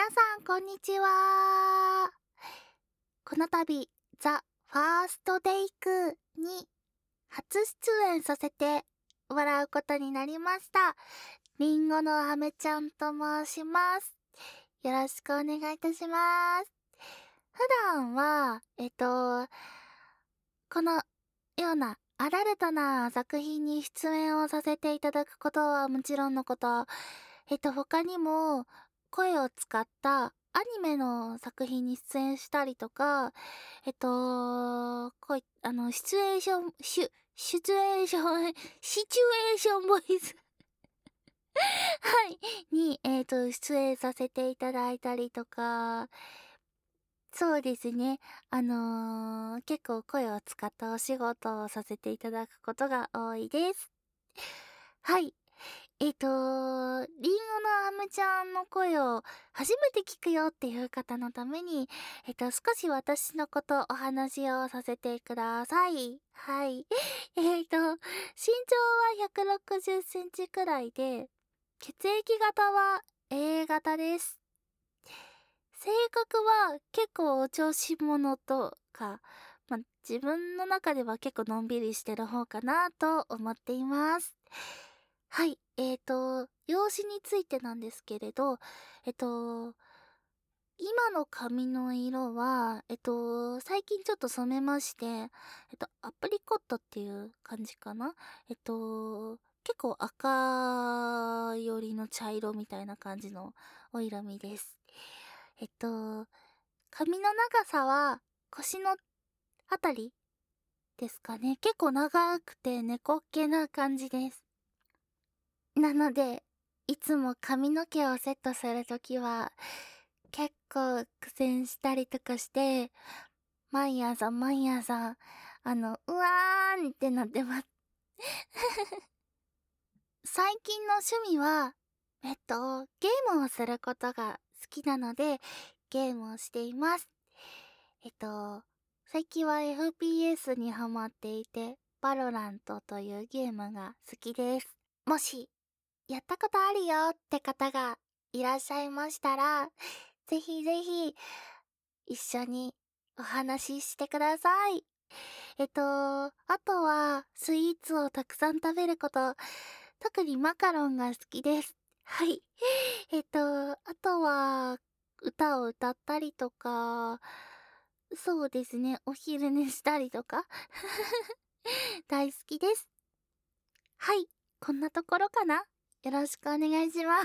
皆さん、こんにちは。この度、ザ・ファースト・テイクに初出演させてもらうことになりました。リンゴのあめちゃんと申します。よろしくお願いいたします。普段は、このようなアダルトな作品に出演をさせていただくことはもちろんのこと、他にも声を使ったアニメの作品に出演したりとか、シチュエーション、シチュエーション、シチュエーションボイスはい、に、出演させていただいたりとか、そうですね。結構声を使ったお仕事をさせていただくことが多いです。はい。リンゴのあむちゃんの声を初めて聞くよっていう方のために、少し私のことお話をさせてください。はい。身長は160センチくらいで、血液型は A 型です。性格は結構お調子者とか、自分の中では結構のんびりしてる方かなと思っています。はい、容姿についてなんですけれど、今の髪の色は、最近ちょっと染めまして、アプリコットっていう感じかな。結構赤寄りの茶色みたいな感じのお色味です。えっと、髪の長さは腰のあたりですかね。結構長くて猫っ毛な感じです。なので、いつも髪の毛をセットするときは、結構苦戦したりとかして、毎朝、うわーんってなってます。最近の趣味は、ゲームをすることが好きなので、ゲームをしています。最近は FPS にハマっていて、バロラントというゲームが好きです。もし、やったことあるよって方がいらっしゃいましたら、ぜひぜひ、一緒にお話ししてください。あとは、スイーツをたくさん食べること、特にマカロンが好きです。はい。あとは、歌を歌ったりとか、そうですね、お昼寝したりとか、大好きです。はい、こんなところかな。よろしくお願いします。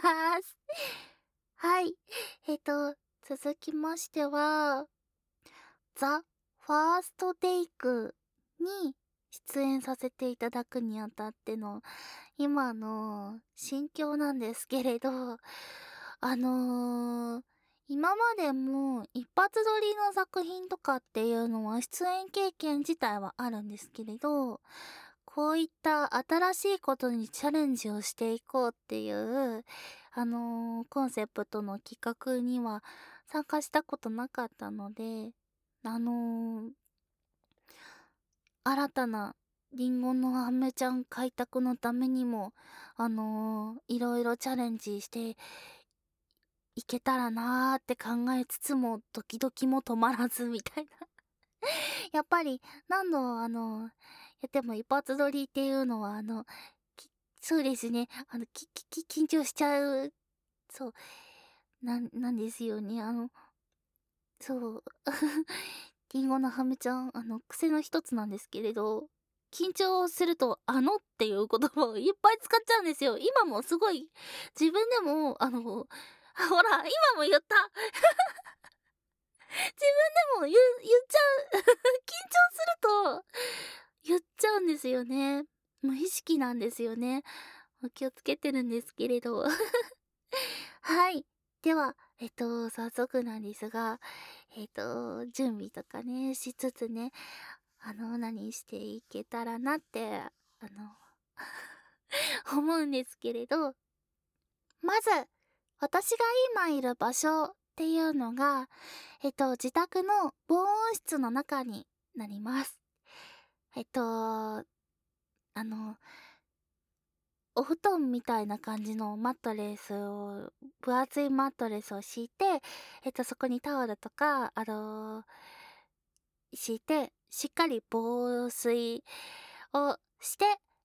はい。続きましては、ザ・ファーストテイクに出演させていただくにあたっての今の心境なんですけれど、あのー今までも一発撮りの作品とかっていうのは出演経験自体はあるんですけれど、こういった新しいことにチャレンジをしていこうっていう、コンセプトの企画には参加したことなかったので、あのー新たなリンゴのあめちゃん開拓のためにも、いろいろチャレンジしていけたらなーって考えつつも、ドキドキも止まらずみたいな。やっぱり、何度、やっても一発撮りっていうのは、きそうですね、緊張しちゃう、そう、なんですよね。そう。リンゴのハムちゃん、癖の一つなんですけれど、緊張すると、っていう言葉をいっぱい使っちゃうんですよ。今もすごい、自分でも、ほら、今も言った。自分でも言っちゃう。緊張すると、言っちゃうんですよね。無意識なんですよね。気をつけてるんですけれど。はい。では、早速なんですが、準備とかね、しつつね、何していけたらなって、思うんですけれど、まず、私が今いる場所っていうのが、自宅の防音室の中になります。あの、 お布団みたいな感じのマットレスを、分厚いマットレスを敷いて、そこにタオルとか、敷いて、しっかり防水をして、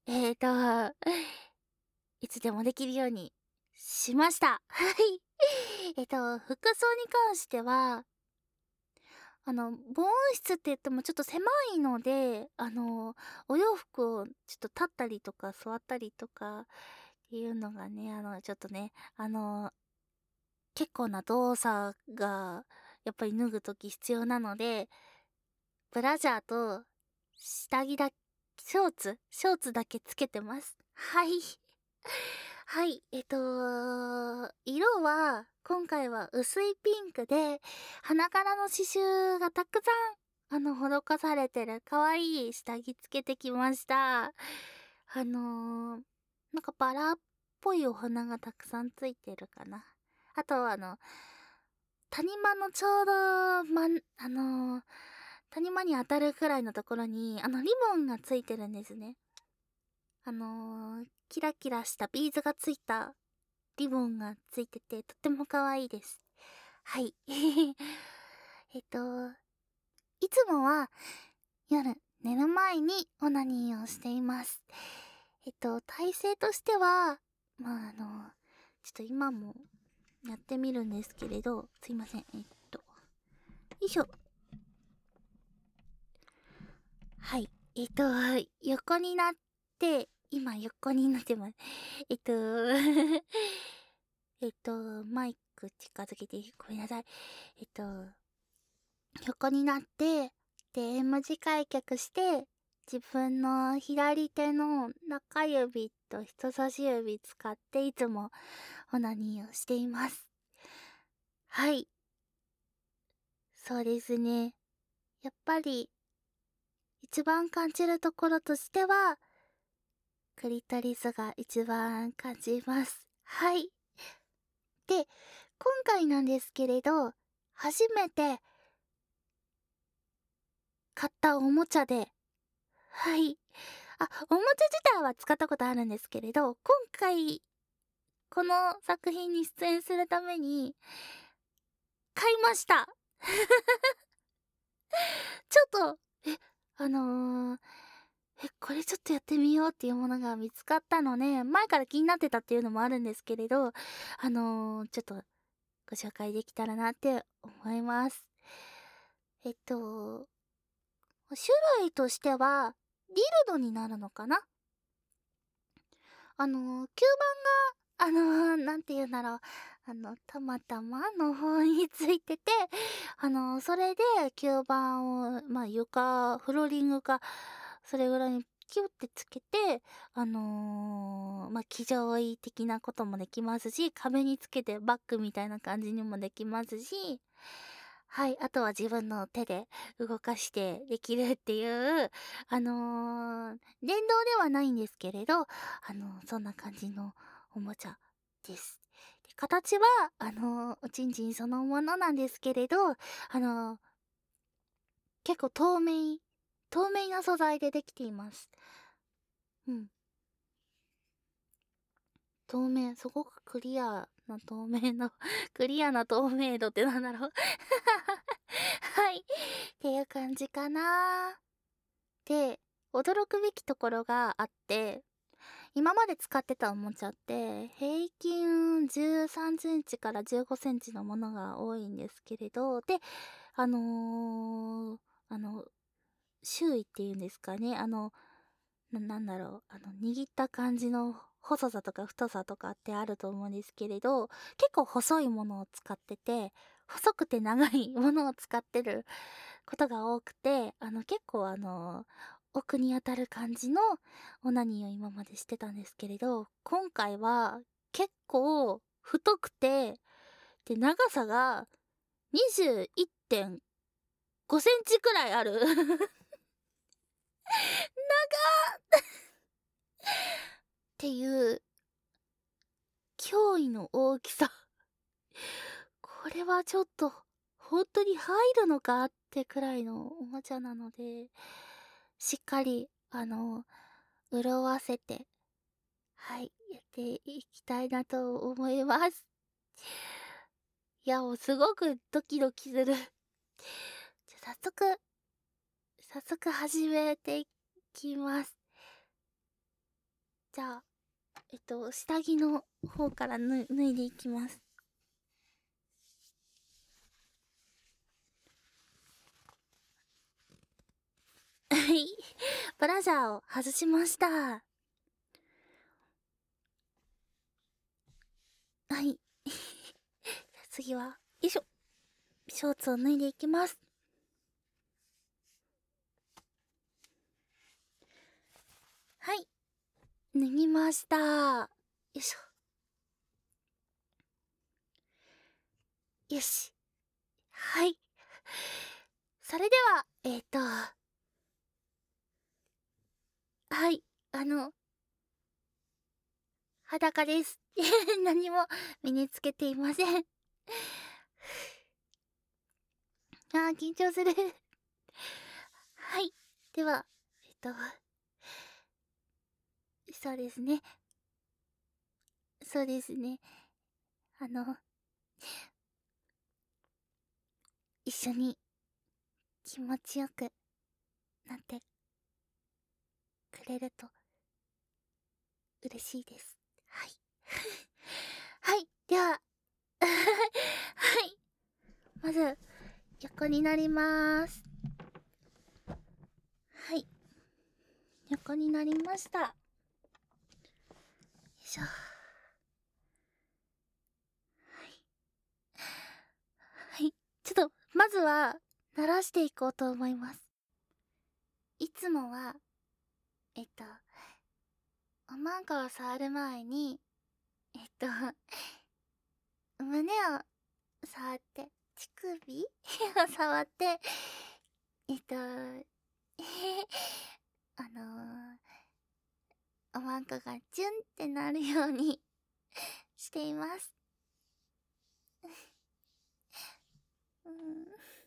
いつでもできるようにしました。はい。服装に関しては、防音室って言ってもちょっと狭いので、お洋服をちょっと立ったりとか座ったりとかっていうのがね、ちょっとね、結構な動作が、やっぱり脱ぐとき必要なので、ブラジャーと下着だ、ショーツだけつけてます。はい。はい、色は、今回は薄いピンクで、花柄の刺繍がたくさん、施されてる可愛い下着つけてきました。なんかバラっぽいお花がたくさんついてるかな。あと、谷間のちょうど、谷間に当たるくらいのところに、リボンがついてるんですね。キラキラしたビーズがついたリボンがついてて、とっても可愛いです。はい。いつもは夜寝る前にオナニーをしています。体勢としては、ちょっと今もやってみるんですけれど、すいません。よいしょ。はい。横になって、今横になってます。マイク近づけて、ごめんなさい。横になって、で、M 字開脚して、自分の左手の中指と人差し指使っていつもオナニーをしています。はい。そうですね。やっぱり、一番感じるところとしては、クリトリスが一番感じます。はい。で、今回なんですけれど、初めて買ったおもちゃで、はい。おもちゃ自体は使ったことあるんですけれど、今回、この作品に出演するために、買いました。ちょっと、あのー、これちょっとやってみようっていうものが見つかったので、前から気になってたっていうのもあるんですけれど、ちょっとご紹介できたらなって思います。種類としては、ディルドになるのかな。吸盤が、なんて言うんだろう。たまたまの方についてて、それで吸盤を、フローリングか、それぐらいにキュッてつけて、気上位的なこともできますし、壁につけてバッグみたいな感じにもできますし、はい、あとは自分の手で動かしてできるっていう、電動ではないんですけれど、そんな感じのおもちゃです。で形は、おちんちんそのものなんですけれど、結構透明な素材でできています。うん。透明、すごくクリアな透明のクリアな透明度ってなんだろうはい。っていう感じかな。で、驚くべきところがあって、今まで使ってたおもちゃって、平均13センチから15センチのものが多いんですけれど、で、あのーあの、周囲っていうんですかね、なんだろう、握った感じの細さとか太さとかってあると思うんですけれど、結構細いものを使ってて、細くて長いものを使ってることが多くて、結構奥に当たる感じのオナニーを今までしてたんですけれど、今回は結構太くて、で、長さが21.5センチくらいある。っていう驚異の大きさ。これはちょっと本当に入るのかってくらいのおもちゃなので、しっかり潤わせて、 はい、やっていきたいなと思います。いや、もうすごくドキドキする。じゃ、早速始めていきます。じゃあ、下着の方から脱いでいきます。はい。ブラジャーを外しました。はい。次は、よいしょ。ショーツを脱いでいきます。はい。脱ぎました。よいしょ。よし。はい。それでは、はい。裸です。何も身につけていません。緊張する。はい。では、そうですね。そうですね。あの、一緒に気持ちよくなってくれると嬉しいです。はい。はい。では、はい。まず、横になります。はい。横になりました。よいしょ。はい。ちょっと、まずは、慣らしていこうと思います。いつもは、えっと、おまんこを触る前に、胸を触って、乳首を触って、えっと、あのおまんこがジュンってなるようにしています。うん。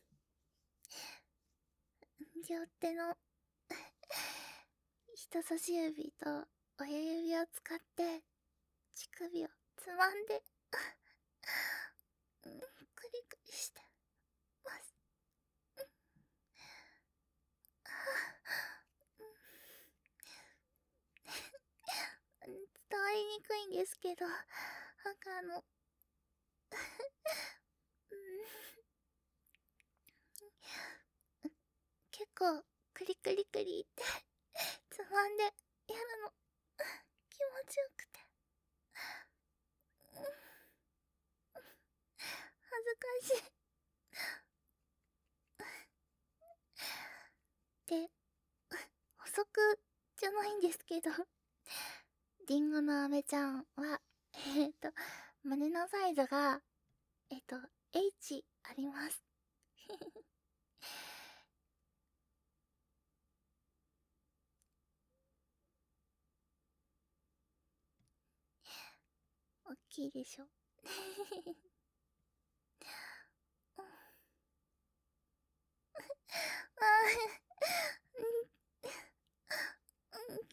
両手の人差し指と親指を使って乳首をつまんで、クリクリしてます。伝わりにくいんですけど、結構クリクリクリってつまんでやるの気持ちよくて、恥ずかしい。で、補足じゃないんですけど、リンゴの飴ちゃんは、胸のサイズが、H あります。大きいでしょ。気持ちいい。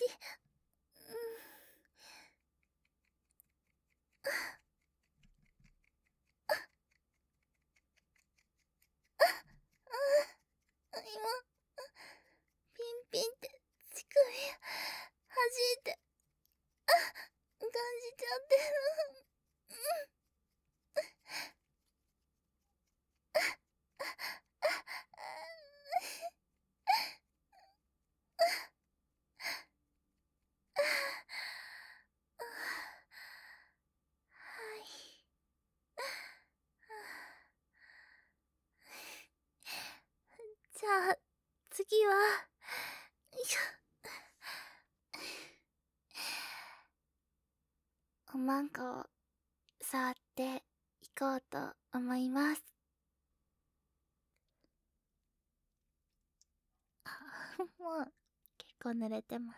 今、ピンピンって乳首弾いて感じちゃってる。はい。じゃあ、次は、よいしょ。おまんこを触っていこうと思います。もう、結構濡れてます。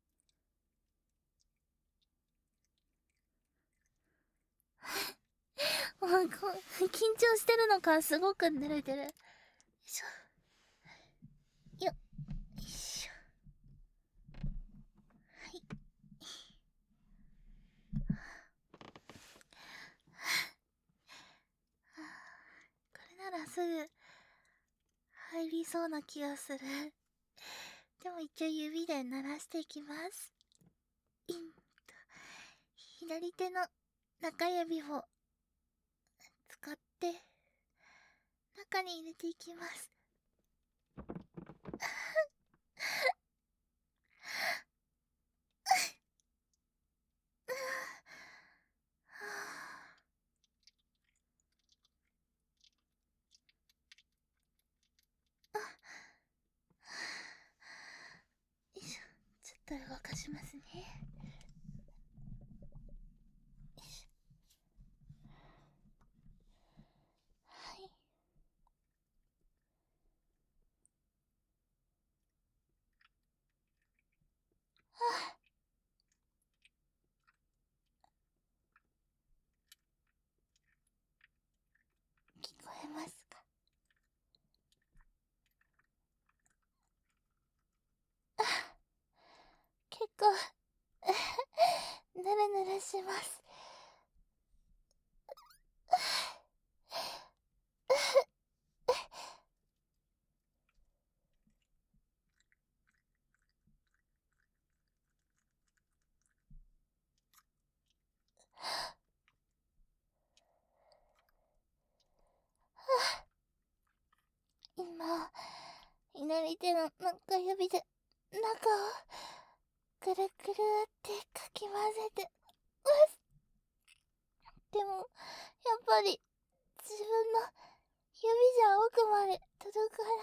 もう緊張してるのかすごく濡れてる。よいしょ。よっ。よいしょ。はい。 すぐ入りそうな気がする。でも一応指で鳴らしていきます。インと左手の中指を使って中に入れていきます。よいしょ、ちょっと動かしますね。よいしょ。はい。はあ、聞こえますか？結構ぬるぬるします。今、左手の中指で中をくるくるってかき混ぜてます。でも、やっぱり自分の指じゃ奥まで届かない。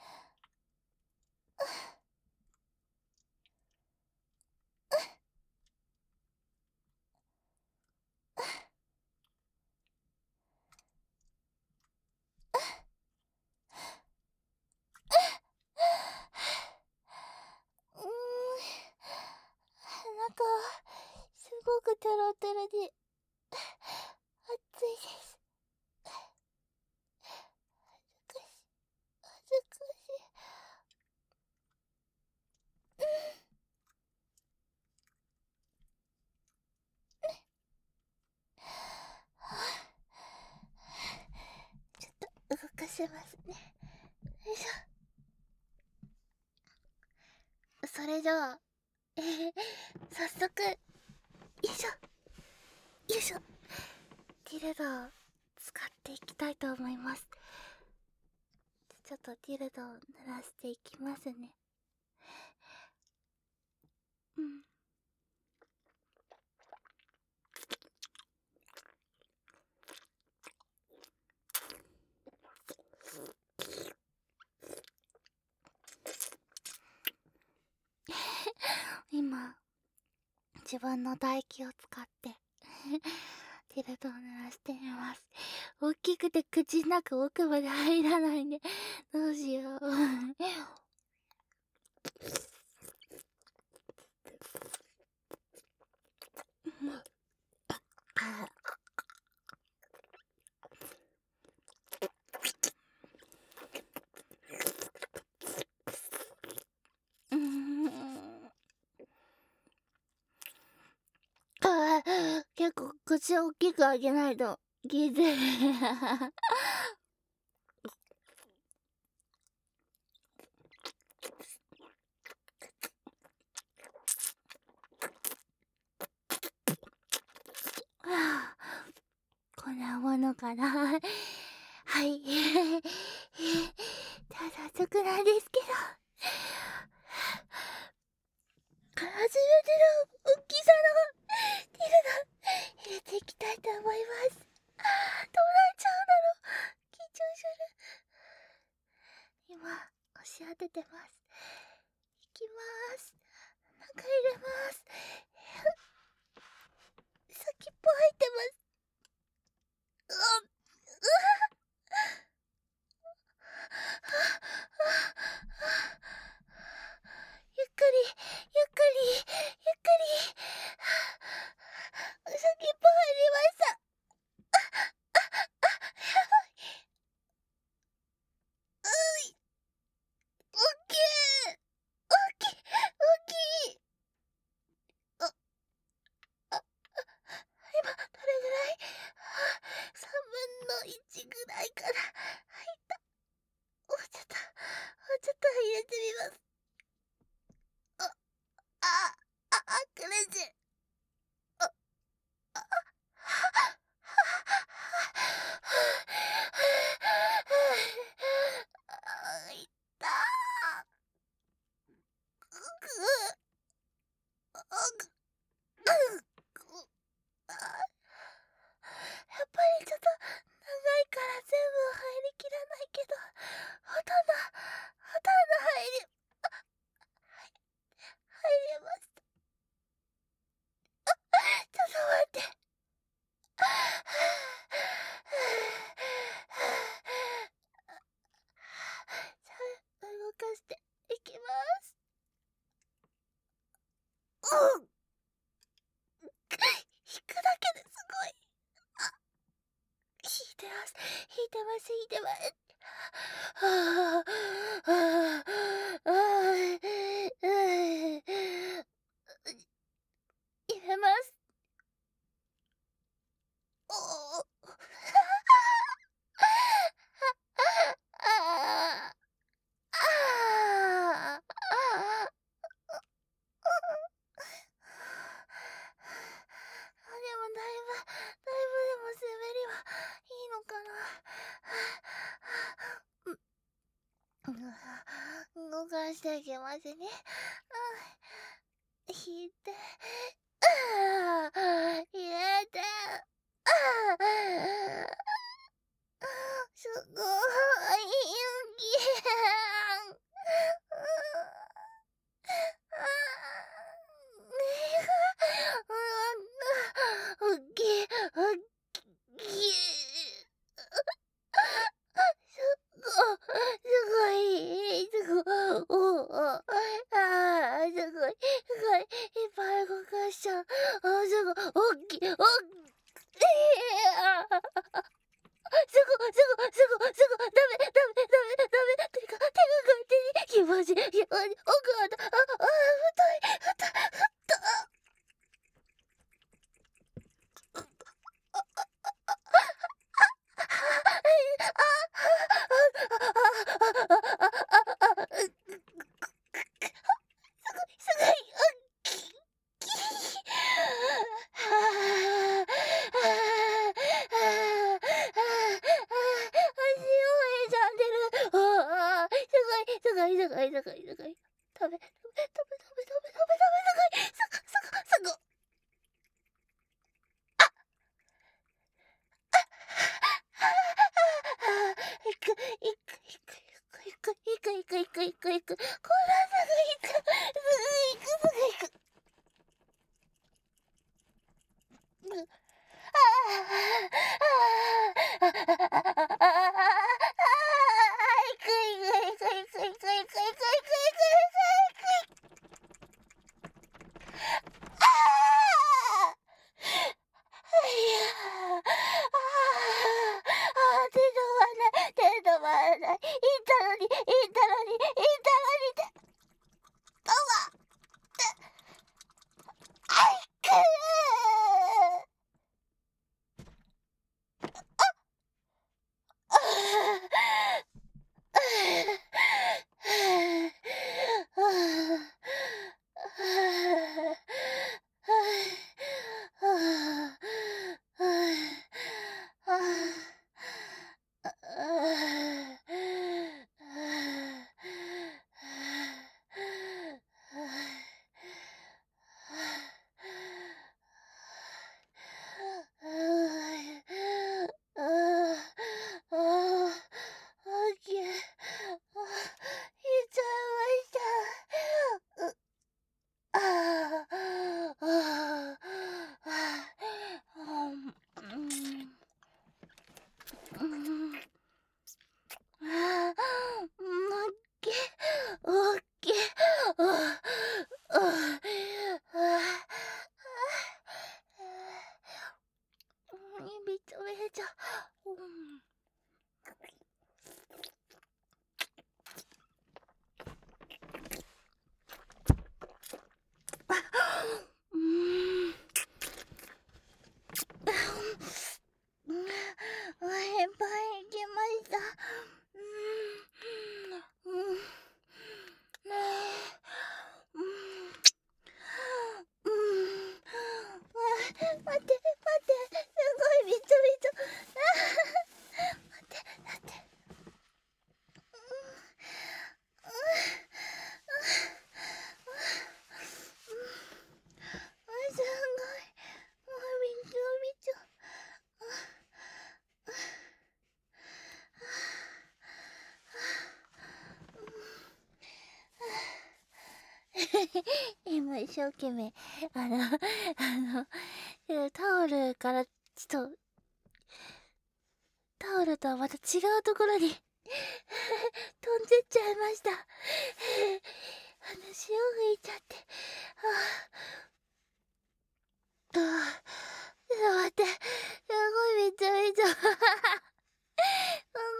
中はすごくトロトロで熱いです。恥ずかしい、恥ずかしい。ちょっと動かしますね。よいしょ。それじゃあ、早速、よいしょ、よいしょ。ティルドを使っていきたいと思います。ちょっとティルドを濡らしていきますね。うん。今、自分の唾液を使ってティルドを濡らしてみます。大きくて口の中奥まで入らないね。どうしよう。結構口を大きく開けないと聞いてる。こんなものかな。はい。ただ早速なんですけど、初めての大きさのティルド入れていきたいと思います。どうなっちゃうんだろう。緊張する。今、押し当ててます。いきます。中入れます。先っぽ入ってます。 せいてます。はあ、はあ、はあ、やめます。おお。ああ。ああ。でもだいぶでも滑りはいいのかな。動かしていきますね。引いて、入れて、すごい勇気。うっき、うっき。すごい、いっぱい動かしちゃう。すごい、おっき、おっダメ、手が勝手に気持ち、奥まで、太い。すごい、すごい。食べ、すごい。行く。こんなすぐ行く。すぐ行く。手止まらない。いったのに。あいくおっきい。びちょびちょ。いっぱい行きました。待って、すごいびちょびちょ。待って。すごい。もうびちょびちょ。今一生懸命タオルからタオルとはまた違うところに飛んでっちゃいました。潮吹いちゃって。ちょっと待って、すごいびちょびちょ。す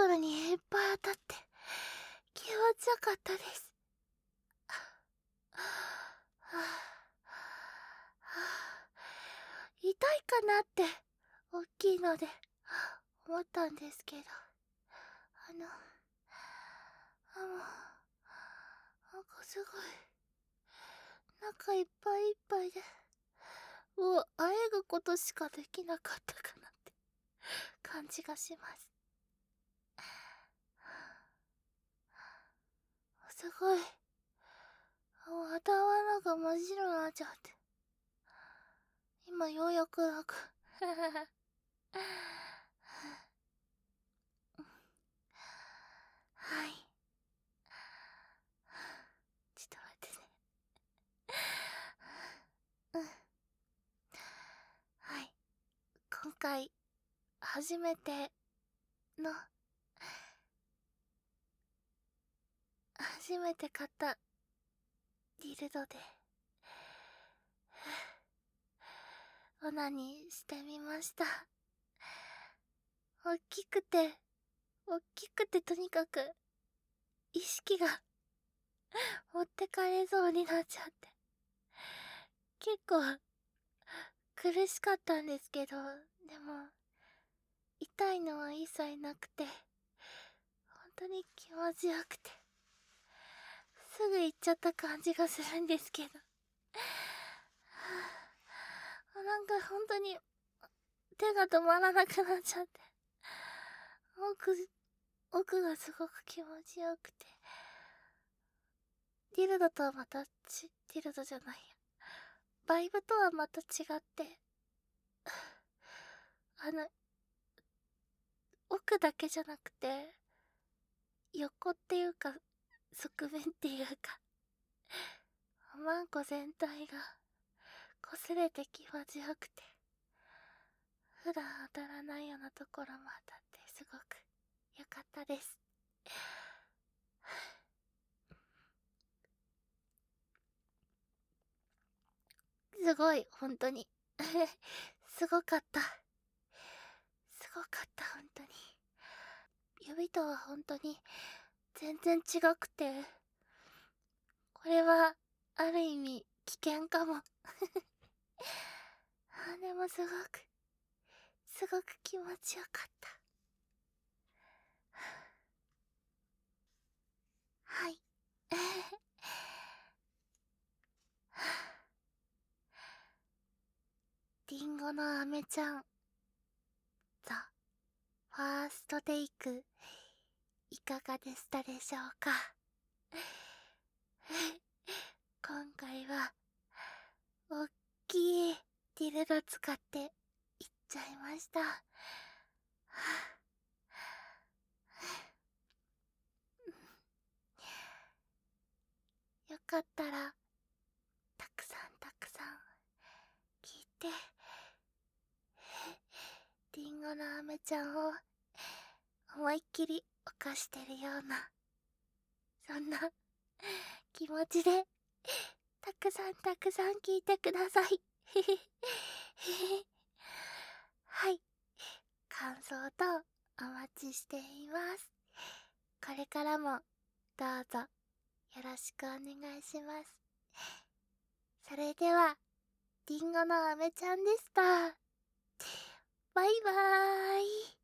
ころにいっぱい当たって気持ちよかったです。痛いかなって大きいので思ったんですけど、なんかすごいなんかいっぱいいっぱいで、もうあえぐことしかできなかったかなって感じがします。すごい、もう頭の中真っ白になっちゃって、今ようやくなんかはい、ちょっと待ってね。はい、今回初めての初めて買ったディルドでオナニーしてみました。大きくてとにかく意識が持ってかれそうになっちゃって、結構苦しかったんですけど、でも痛いのは一切なくて、本当に気持ちよくて、すぐ行っちゃった感じがするんですけどなんか本当に手が止まらなくなっちゃって、奥がすごく気持ちよくて、ディルドとはまたディルドじゃないや、バイブとはまた違って、奥だけじゃなくて、横っていうか、側面っていうか、おまんこ全体が擦れて気持ちよくて、普段当たらないようなところも当たってすごく良かったです。すごい、本当にすごかった。すごかった、本当に。指とは本当に全然違くて、これはある意味危険かもでもすごく気持ちよかった。はい。リンゴの飴ちゃん、ザ・ファーストテイク、いかがでしたでしょうか。今回は、おっきいディルド使っていっちゃいました。よかったら、たくさん聞いて、リンゴの飴ちゃんを思いっきり犯してるような、そんな気持ちで、たくさん聞いてください。はい。感想とお待ちしています。これからもどうぞよろしくお願いします。それでは、リンゴの飴ちゃんでした。バイバーイ。